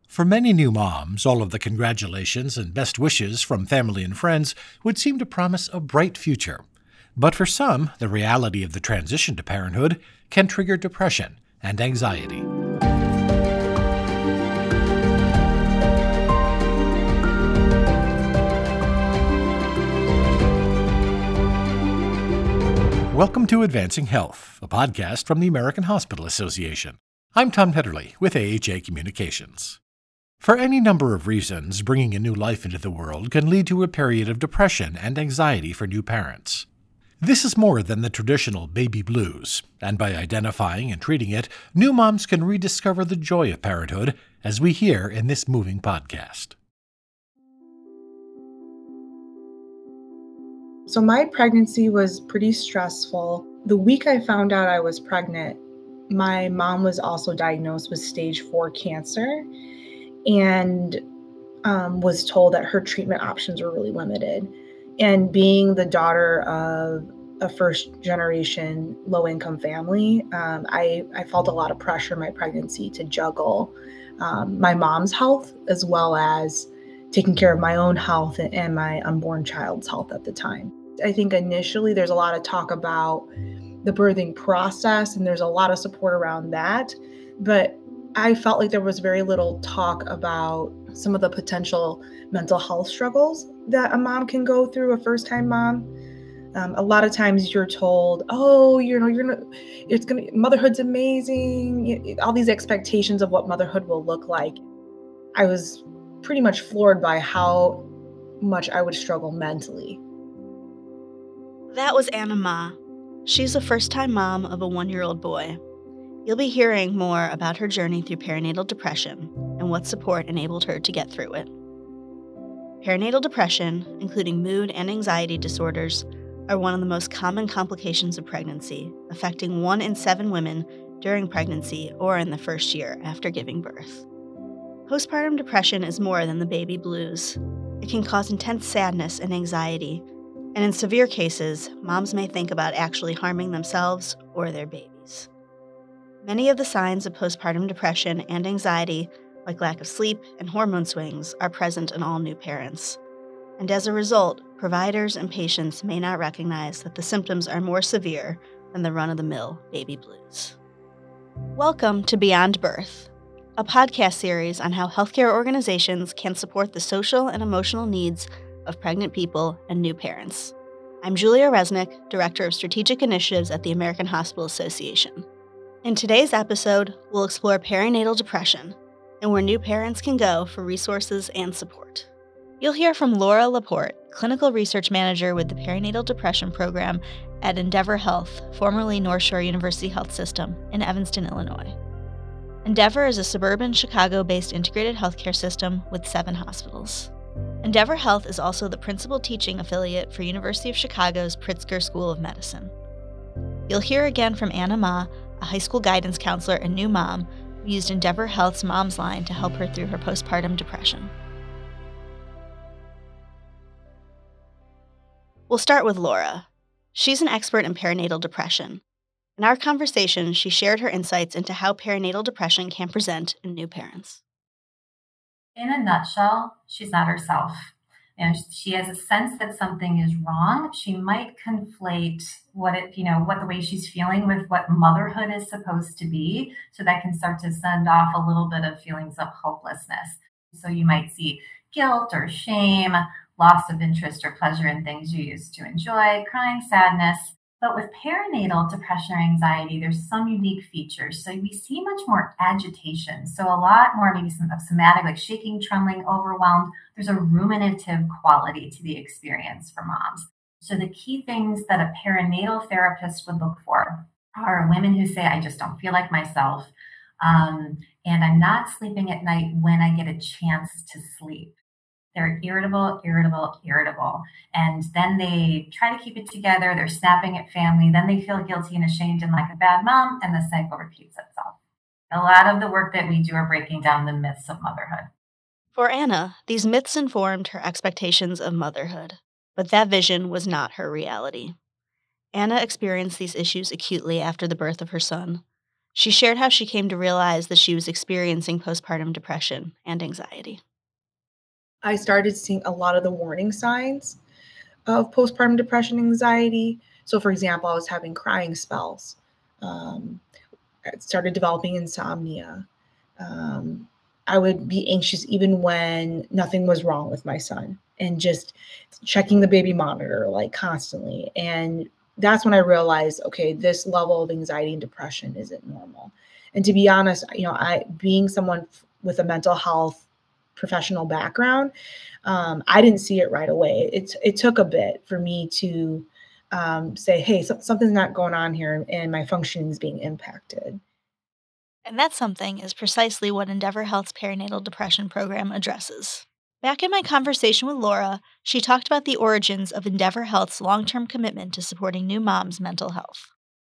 For many new moms, all of the congratulations and best wishes from family and friends would seem to promise a bright future. But for some, the reality of the transition to parenthood can trigger depression and anxiety. Welcome to Advancing Health, a podcast from the American Hospital Association. I'm Tom Hetterly with AHA Communications. For any number of reasons, bringing a new life into the world can lead to a period of depression and anxiety for new parents. This is more than the traditional baby blues, and by identifying and treating it, new moms can rediscover the joy of parenthood, as we hear in this moving podcast. So my pregnancy was pretty stressful. The week I found out I was pregnant, my mom was also diagnosed with stage 4 cancer and was told that her treatment options were really limited. And being the daughter of a first-generation low-income family, I felt a lot of pressure in my pregnancy to juggle my mom's health as well as taking care of my own health and my unborn child's health at the time. I think initially there's a lot of talk about the birthing process and there's a lot of support around that, but I felt like there was very little talk about some of the potential mental health struggles that a mom can go through, a first-time mom. A lot of times you're told, motherhood's amazing, all these expectations of what motherhood will look like. I was pretty much floored by how much I would struggle mentally. That was Anna Ma. She's a first-time mom of a 1-year-old boy. You'll be hearing more about her journey through perinatal depression and what support enabled her to get through it. Perinatal depression, including mood and anxiety disorders, are one of the most common complications of pregnancy, affecting 1 in 7 women during pregnancy or in the first year after giving birth. Postpartum depression is more than the baby blues. It can cause intense sadness and anxiety, and in severe cases, moms may think about actually harming themselves or their babies. Many of the signs of postpartum depression and anxiety, like lack of sleep and hormone swings, are present in all new parents. And as a result, providers and patients may not recognize that the symptoms are more severe than the run-of-the-mill baby blues. Welcome to Beyond Birth, a podcast series on how healthcare organizations can support the social and emotional needs of pregnant people and new parents. I'm Julia Resnick, Director of Strategic Initiatives at the American Hospital Association. In today's episode, we'll explore perinatal depression and where new parents can go for resources and support. You'll hear from Laura Laporte, Clinical Research Manager with the Perinatal Depression Program at Endeavor Health, formerly North Shore University Health System in Evanston, Illinois. Endeavor is a suburban Chicago-based integrated healthcare system with 7 hospitals. Endeavor Health is also the principal teaching affiliate for University of Chicago's Pritzker School of Medicine. You'll hear again from Anna Ma, a high school guidance counselor and new mom who used Endeavor Health's Mom's Line to help her through her postpartum depression. We'll start with Laura. She's an expert in perinatal depression. In our conversation, she shared her insights into how perinatal depression can present in new parents. In a nutshell, she's not herself. And she has a sense that something is wrong. She might conflate what the way she's feeling with what motherhood is supposed to be. So that can start to send off a little bit of feelings of hopelessness. So you might see guilt or shame, loss of interest or pleasure in things you used to enjoy, crying, sadness. But with perinatal depression or anxiety, there's some unique features. So we see much more agitation. So a lot more maybe some somatic, like shaking, trembling, overwhelmed. There's a ruminative quality to the experience for moms. So the key things that a perinatal therapist would look for are women who say, I just don't feel like myself. And I'm not sleeping at night when I get a chance to sleep. They're irritable. And then they try to keep it together. They're snapping at family. Then they feel guilty and ashamed and like a bad mom. And the cycle repeats itself. A lot of the work that we do are breaking down the myths of motherhood. For Anna, these myths informed her expectations of motherhood. But that vision was not her reality. Anna experienced these issues acutely after the birth of her son. She shared how she came to realize that she was experiencing postpartum depression and anxiety. I started seeing a lot of the warning signs of postpartum depression anxiety. So, for example, I was having crying spells. Um, I started developing insomnia. Um, I would be anxious even when nothing was wrong with my son and just checking the baby monitor like constantly. And that's when I realized, okay, this level of anxiety and depression isn't normal. And to be honest, I being someone with a mental health professional background, I didn't see it right away. It took a bit for me to say, hey, something's not going on here, and my functioning is being impacted. And that something is precisely what Endeavor Health's perinatal depression program addresses. Back in my conversation with Laura, she talked about the origins of Endeavor Health's long-term commitment to supporting new moms' mental health.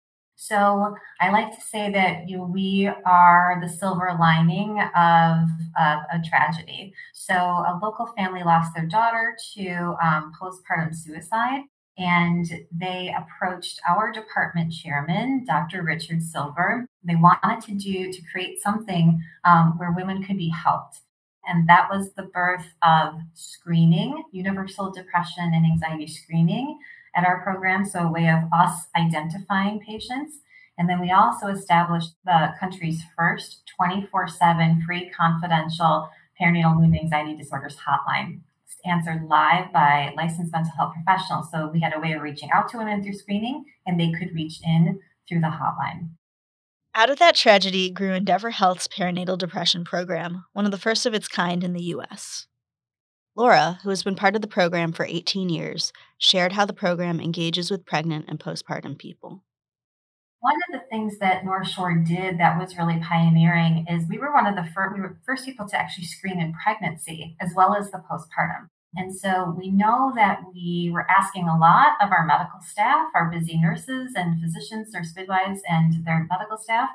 So I like to say that we are the silver lining of a tragedy. So a local family lost their daughter to postpartum suicide, and they approached our department chairman, Dr. Richard Silver. They wanted to create something where women could be helped. And that was the birth of screening, universal depression and anxiety screening at our program. So a way of us identifying patients. And then we also established the country's first 24/7 free confidential perinatal mood and anxiety disorders hotline. It's answered live by licensed mental health professionals. So we had a way of reaching out to women through screening, and they could reach in through the hotline. Out of that tragedy grew Endeavor Health's perinatal depression program, one of the first of its kind in the U.S. Laura, who has been part of the program for 18 years, shared how the program engages with pregnant and postpartum people. One of the things that North Shore did that was really pioneering is we were one of the first people to actually screen in pregnancy as well as the postpartum. And so we know that we were asking a lot of our medical staff, our busy nurses and physicians, nurse midwives, and their medical staff.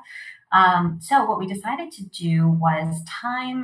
So what we decided to do was time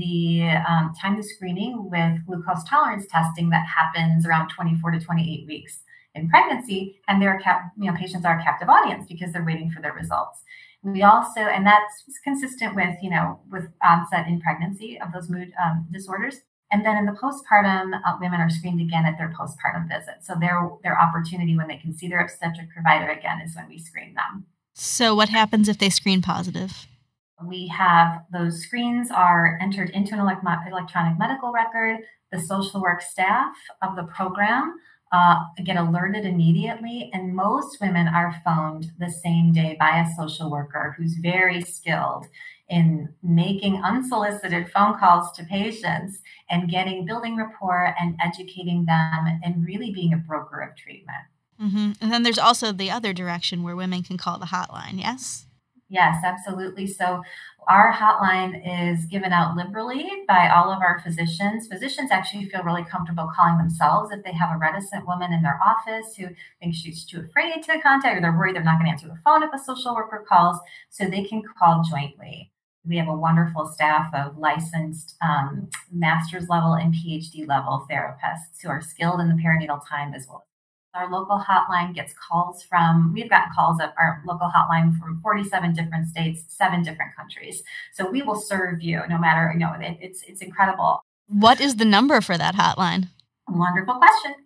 the screening with glucose tolerance testing that happens around 24 to 28 weeks in pregnancy, and patients are a captive audience because they're waiting for their results. We also, and that's consistent with onset in pregnancy of those mood disorders. And then in the postpartum, women are screened again at their postpartum visit. So their opportunity when they can see their obstetric provider again is when we screen them. So what happens if they screen positive? We have those screens are entered into an electronic medical record. The social work staff of the program get alerted immediately, and most women are phoned the same day by a social worker who's very skilled in making unsolicited phone calls to patients and building rapport and educating them and really being a broker of treatment. Mm-hmm. And then there's also the other direction where women can call the hotline, yes? Yes, absolutely. So our hotline is given out liberally by all of our physicians. Physicians actually feel really comfortable calling themselves if they have a reticent woman in their office who thinks she's too afraid to contact, or they're worried they're not going to answer the phone if a social worker calls, so they can call jointly. We have a wonderful staff of licensed master's level and PhD level therapists who are skilled in the perinatal time as well. Our local hotline gets we've gotten calls at our local hotline from 47 different states, 7 different countries. So we will serve you no matter, it's incredible. What is the number for that hotline? Wonderful question.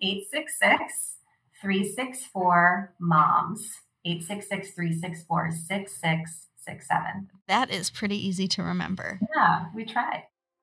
866-364-MOMS. 866-364-6667. That is pretty easy to remember. Yeah, we tried.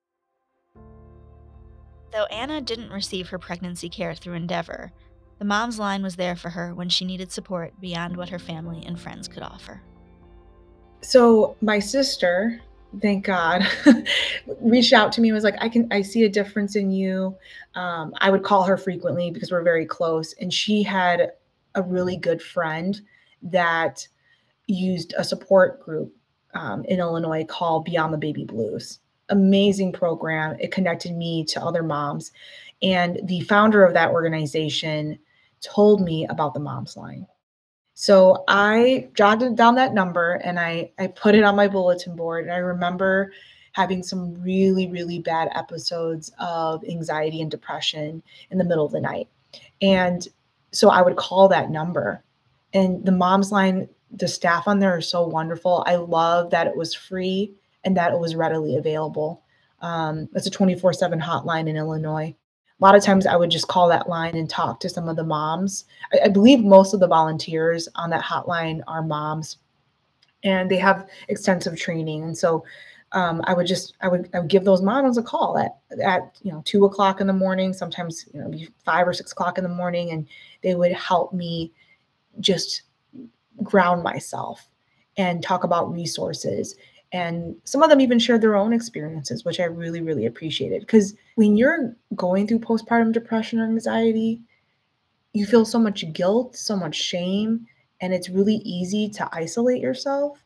Though Anna didn't receive her pregnancy care through Endeavor, the Mom's Line was there for her when she needed support beyond what her family and friends could offer. So my sister, thank God, reached out to me and was like, I see a difference in you. I would call her frequently because we're very close. And she had a really good friend that used a support group in Illinois called Beyond the Baby Blues. Amazing program. It connected me to other moms. And the founder of that organization told me about the Mom's Line. So I jotted down that number and I put it on my bulletin board. And I remember having some really, really bad episodes of anxiety and depression in the middle of the night. And so I would call that number And the Moms Line, the staff on there are so wonderful. I love that it was free and that it was readily available. It's a 24/7 hotline in Illinois. A lot of times I would just call that line and talk to some of the moms. I believe most of the volunteers on that hotline are moms, and they have extensive training. And so I would give those moms a call at 2 o'clock in the morning, sometimes 5 or 6 o'clock in the morning, and they would help me just ground myself and talk about resources. And some of them even shared their own experiences, which I really, really appreciated. Because when you're going through postpartum depression or anxiety, you feel so much guilt, so much shame, and it's really easy to isolate yourself.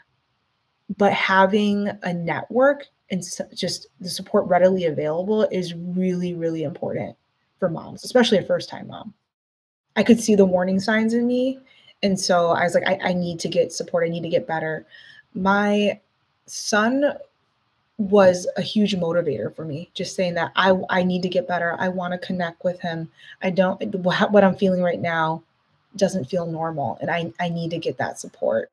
But having a network and just the support readily available is really, really important for moms, especially a first time mom. I could see the warning signs in me. And so I was like, I need to get support. I need to get better. My son was a huge motivator for me, just saying that I need to get better. I want to connect with him. I don't, what I'm feeling right now doesn't feel normal. And I need to get that support.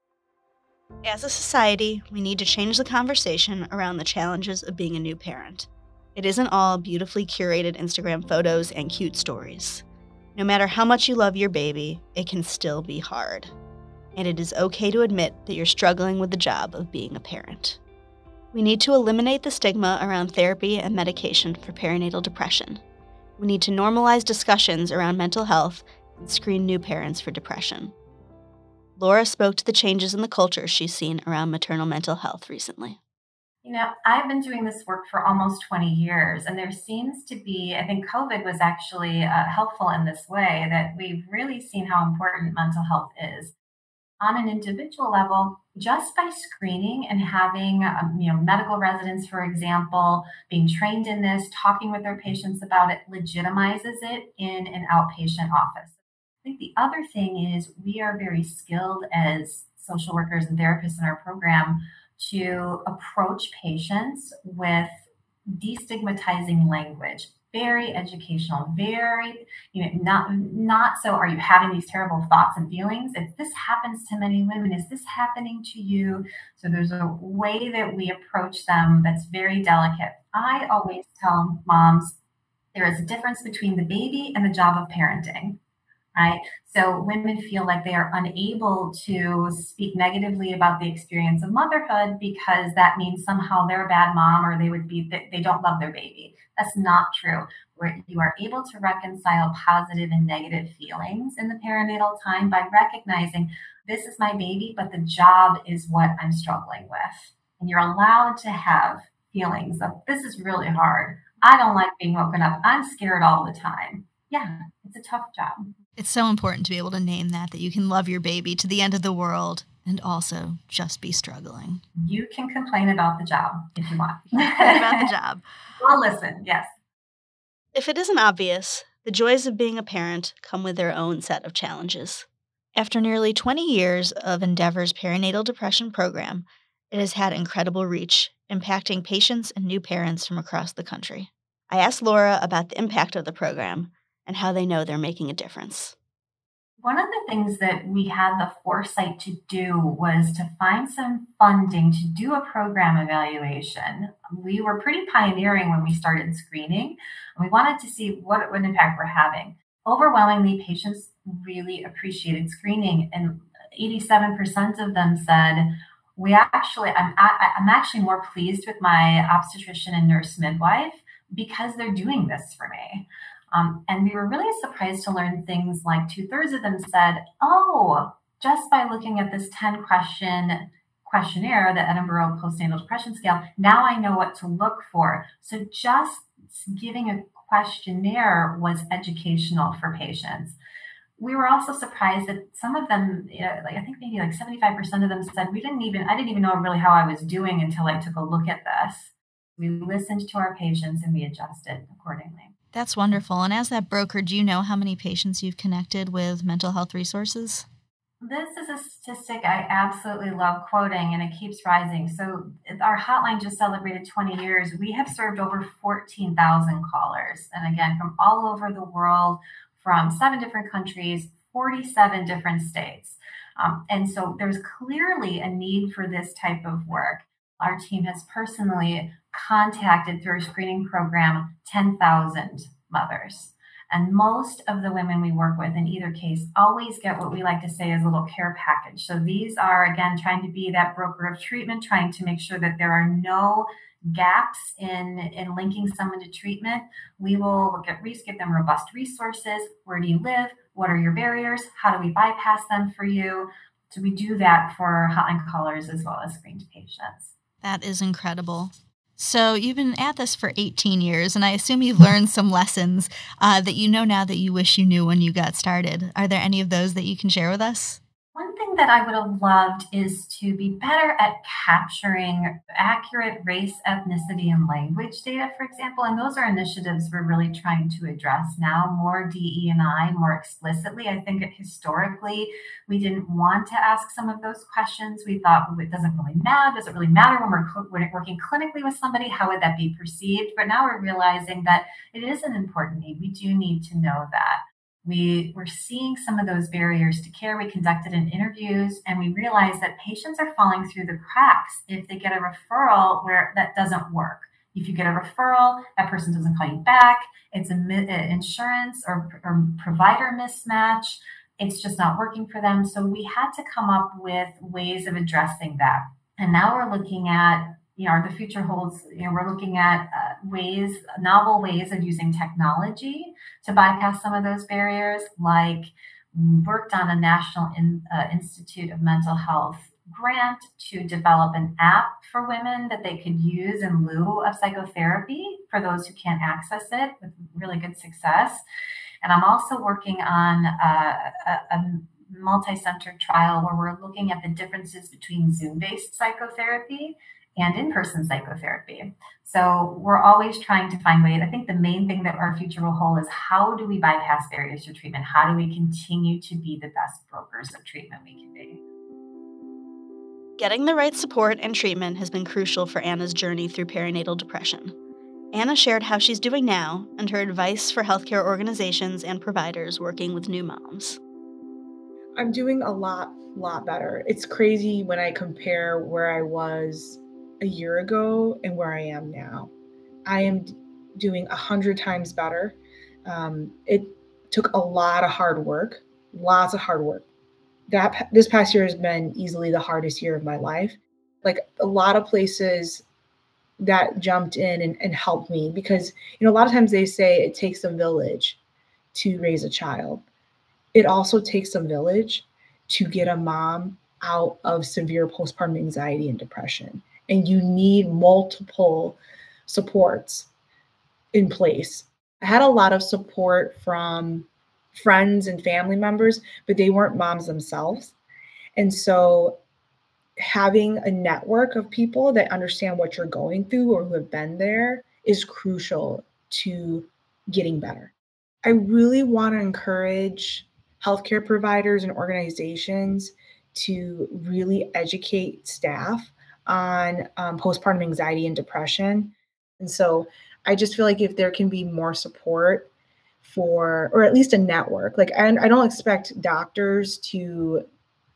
As a society, we need to change the conversation around the challenges of being a new parent. It isn't all beautifully curated Instagram photos and cute stories. No matter how much you love your baby, it can still be hard. And it is okay to admit that you're struggling with the job of being a parent. We need to eliminate the stigma around therapy and medication for perinatal depression. We need to normalize discussions around mental health and screen new parents for depression. Laura spoke to the changes in the culture she's seen around maternal mental health recently. I've been doing this work for almost 20 years, and there seems to be, I think COVID was actually helpful in this way, that we've really seen how important mental health is. On an individual level, just by screening and having, medical residents, for example, being trained in this, talking with their patients about it, legitimizes it in an outpatient office. I think the other thing is we are very skilled as social workers and therapists in our program to approach patients with destigmatizing language, very educational, very, not so are you having these terrible thoughts and feelings? If this happens to many women, is this happening to you? So there's a way that we approach them that's very delicate. I always tell moms there is a difference between the baby and the job of parenting. Right? So women feel like they are unable to speak negatively about the experience of motherhood because that means somehow they're a bad mom or they don't love their baby. That's not true. Where you are able to reconcile positive and negative feelings in the perinatal time by recognizing this is my baby, but the job is what I'm struggling with. And you're allowed to have feelings of this is really hard. I don't like being woken up. I'm scared all the time. Yeah, it's a tough job. It's so important to be able to name that you can love your baby to the end of the world and also just be struggling. You can complain about the job if you want. About the job. Well, listen, yes. If it isn't obvious, the joys of being a parent come with their own set of challenges. After nearly 20 years of Endeavor's perinatal depression program, it has had incredible reach, impacting patients and new parents from across the country. I asked Laura about the impact of the program and how they know they're making a difference. One of the things that we had the foresight to do was to find some funding to do a program evaluation. We were pretty pioneering when we started screening. We wanted to see what impact we're having. Overwhelmingly, patients really appreciated screening, and 87% of them said, I'm actually more pleased with my obstetrician and nurse midwife because they're doing this for me. And we were really surprised to learn things like 2/3 of them said, just by looking at this 10-question questionnaire, the Edinburgh Postnatal Depression Scale, now I know what to look for. So just giving a questionnaire was educational for patients. We were also surprised that some of them, I think maybe 75% of them said, I didn't even know really how I was doing until I took a look at this. We listened to our patients and we adjusted accordingly. That's wonderful. And as that broker, do you know how many patients you've connected with mental health resources? This is a statistic I absolutely love quoting, and it keeps rising. So our hotline just celebrated 20 years. We have served over 14,000 callers. And again, from all over the world, from 7 different countries, 47 different states. And so there's clearly a need for this type of work. Our team has personally contacted through our screening program 10,000 mothers. And most of the women we work with in either case always get what we like to say is a little care package. So these are, again, trying to be that broker of treatment, trying to make sure that there are no gaps in linking someone to treatment. We will look at give them robust resources. Where do you live? What are your barriers? How do we bypass them for you? So we do that for hotline callers as well as screened patients. That is incredible. So you've been at this for 18 years, and I assume you've learned some lessons that you know now that you wish you knew when you got started. Are there any of those that you can share with us? One thing that I would have loved is to be better at capturing accurate race, ethnicity, and language data, for example. And those are initiatives we're really trying to address now, more DE&I, more explicitly. I think historically, we didn't want to ask some of those questions. We thought, well, it doesn't really matter. Does it really matter when we're working clinically with somebody? How would that be perceived? But now we're realizing that it is an important need. We do need to know that. We were seeing some of those barriers to care. We conducted interviews, and we realized that patients are falling through the cracks if they get a referral where that doesn't work. If you get a referral, that person doesn't call you back. It's an insurance or provider mismatch. It's just not working for them. So we had to come up with ways of addressing that. And now we're looking at the future holds, we're looking at novel ways of using technology to bypass some of those barriers, like worked on a National Institute of Mental Health grant to develop an app for women that they could use in lieu of psychotherapy for those who can't access it with really good success. And I'm also working on a multi-center trial where we're looking at the differences between Zoom-based psychotherapy and in-person psychotherapy. So we're always trying to find ways. I think the main thing that our future will hold is how do we bypass barriers to treatment? How do we continue to be the best brokers of treatment we can be? Getting the right support and treatment has been crucial for Anna's journey through perinatal depression. Anna shared how she's doing now and her advice for healthcare organizations and providers working with new moms. I'm doing a lot better. It's crazy when I compare where I was a year ago and where I am now. I am doing 100 times better. It took a lot of hard work, lots of hard work. This past year has been easily the hardest year of my life. Like a lot of places that jumped in and helped me because, a lot of times they say it takes a village to raise a child. It also takes a village to get a mom out of severe postpartum anxiety and depression. And you need multiple supports in place. I had a lot of support from friends and family members, but they weren't moms themselves. And so having a network of people that understand what you're going through or who have been there is crucial to getting better. I really want to encourage healthcare providers and organizations to really educate staff on postpartum anxiety and depression. And so I just feel like if there can be more support or at least a network, like I don't expect doctors to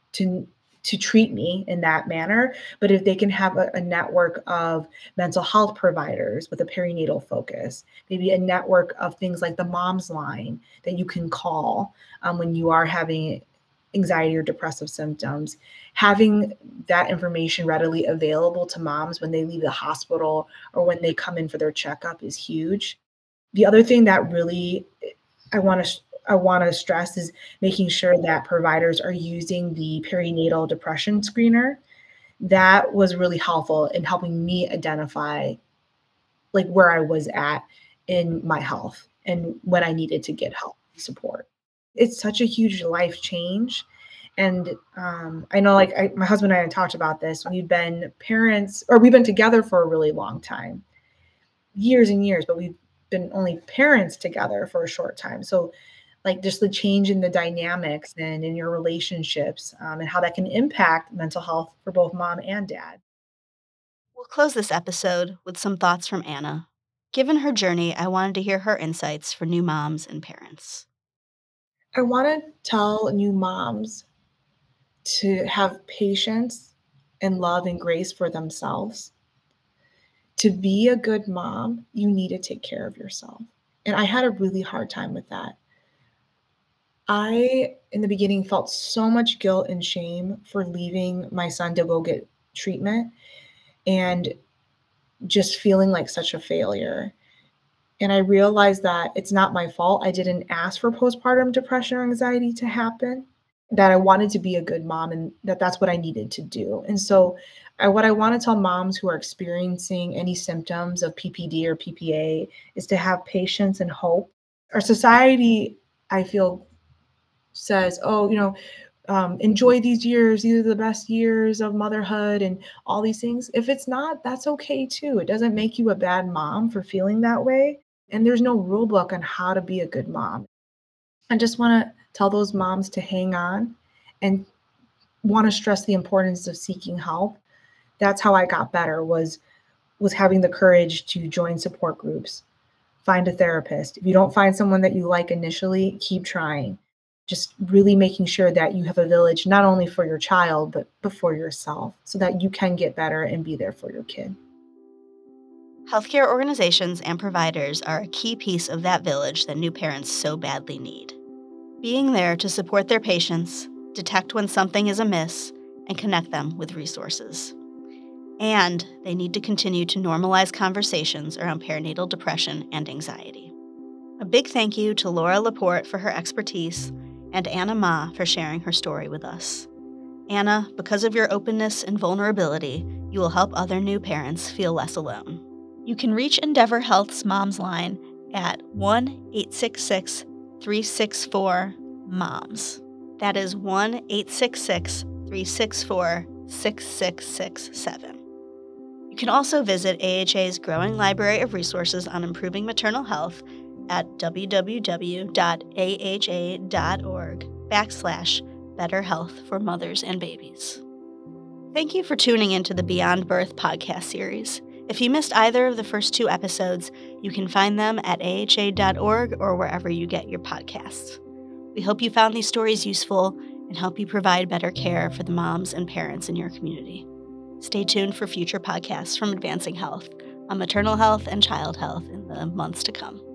treat me in that manner, but if they can have a network of mental health providers with a perinatal focus, maybe a network of things like the Mom's Line that you can call when you are having anxiety or depressive symptoms, having that information readily available to moms when they leave the hospital or when they come in for their checkup is huge. The other thing that really I want to stress is making sure that providers are using the perinatal depression screener. That was really helpful in helping me identify like where I was at in my health and when I needed to get help and support. It's such a huge life change. And I know my husband and I talked about this. We've been together for a really long time, years and years, but we've been only parents together for a short time. So like just the change in the dynamics and in your relationships and how that can impact mental health for both mom and dad. We'll close this episode with some thoughts from Anna. Given her journey, I wanted to hear her insights for new moms and parents. I want to tell new moms to have patience and love and grace for themselves. To be a good mom, you need to take care of yourself. And I had a really hard time with that. I, in the beginning, felt so much guilt and shame for leaving my son to go get treatment and just feeling like such a failure. And I realized that it's not my fault. I didn't ask for postpartum depression or anxiety to happen, that I wanted to be a good mom and that's what I needed to do. And so, what I want to tell moms who are experiencing any symptoms of PPD or PPA is to have patience and hope. Our society, I feel, says, oh, enjoy these years. These are the best years of motherhood and all these things. If it's not, that's okay too. It doesn't make you a bad mom for feeling that way. And there's no rule book on how to be a good mom. I just want to tell those moms to hang on and want to stress the importance of seeking help. That's how I got better was having the courage to join support groups, find a therapist. If you don't find someone that you like initially, keep trying. Just really making sure that you have a village, not only for your child, but for yourself, so that you can get better and be there for your kid. Healthcare organizations and providers are a key piece of that village that new parents so badly need. Being there to support their patients, detect when something is amiss, and connect them with resources. And they need to continue to normalize conversations around perinatal depression and anxiety. A big thank you to Laura Laporte for her expertise and Anna Ma for sharing her story with us. Anna, because of your openness and vulnerability, you will help other new parents feel less alone. You can reach Endeavor Health's Moms Line at 1-866-364-MOMS. That is 1-866-364-6667. You can also visit AHA's growing library of resources on improving maternal health at www.aha.org/Better Health for Mothers and Babies. Thank you for tuning into the Beyond Birth podcast series. If you missed either of the first 2 episodes, you can find them at aha.org or wherever you get your podcasts. We hope you found these stories useful and help you provide better care for the moms and parents in your community. Stay tuned for future podcasts from Advancing Health on maternal health and child health in the months to come.